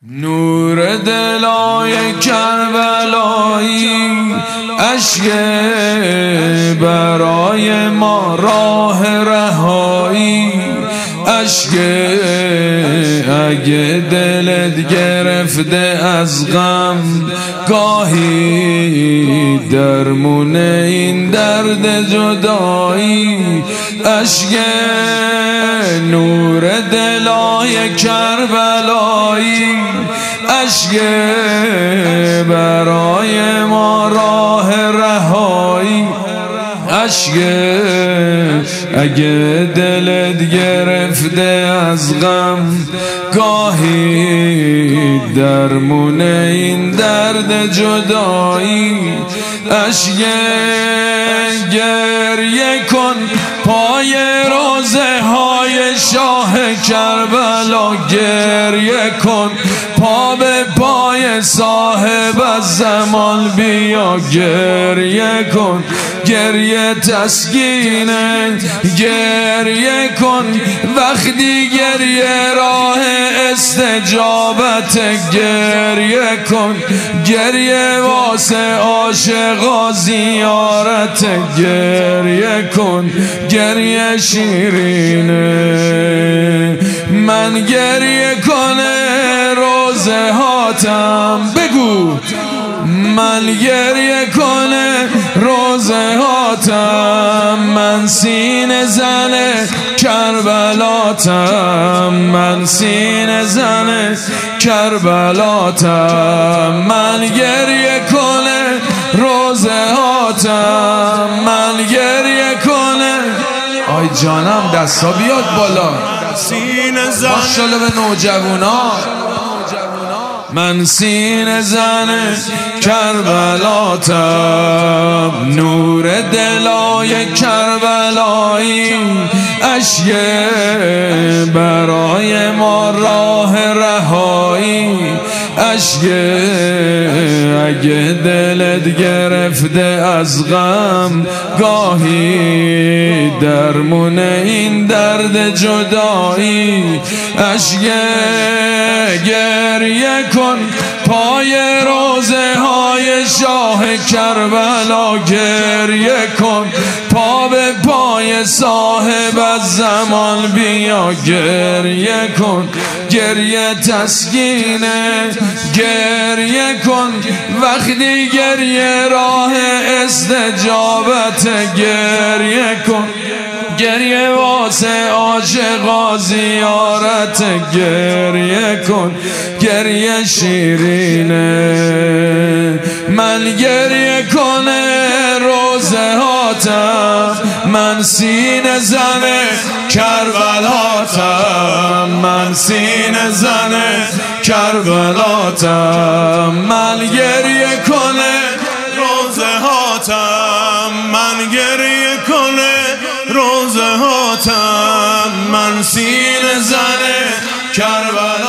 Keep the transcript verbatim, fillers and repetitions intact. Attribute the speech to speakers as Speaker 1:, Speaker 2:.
Speaker 1: نور دلای کربلایی، اشک برای ما راه رهایی، اشک اگه دلت گرفته از غم، گاهی درمون این درد جدایی، اشک نور دلای کربلایی، اشک برای ما راه رهایی، اشک اگه دلت گرفته از غم، گاهی درمون این درد جدایی، اشک گریه کن پای روزه های شاه کربلا، گریه کن پا به پای صاحب از زمان، بیا گریه کن گریه تسکینه، گریه کن وقتی گریه راه استجابت، گریه کن گریه واسه عاشقا زیارت، گریه کن گریه شیرینه، من گریه کنه روزه هاتم، بگو من گریه کنه روزه هاتم، من سینه زنه کربلاتم، من سینه زنه کربلاتم، من گریه کنه روزه هاتم، من گریه کنه. آی جانم دستا بیاد بالا،
Speaker 2: سینه زنه
Speaker 1: ماشاءالله به نوجوانا، من سینه زنه کربلاتم، نور دلای کربلایی، اشک برای ما راه رهایی، اشک اگه دلت گرفته از غم، گاهی درمون این درد جدایی، اشک گریه کن پای روزه های شاه کربلا، گریه کن پا به پای صاحب از زمان، بیا گریه کن گریه تسکینه، گریه کن وقتی گریه راه استجابت، گریه کن گریه واسه عاشقا زیارت، گریه کن گریه شیرینه، من گریه کنه روزه هاتم، من سینه زنه کربلاتم، من سینه زنه کربلاتم، من گریه کنه
Speaker 2: روزه هاتم، من گریه کنه روزه هاتم، من سینه زنه کربلا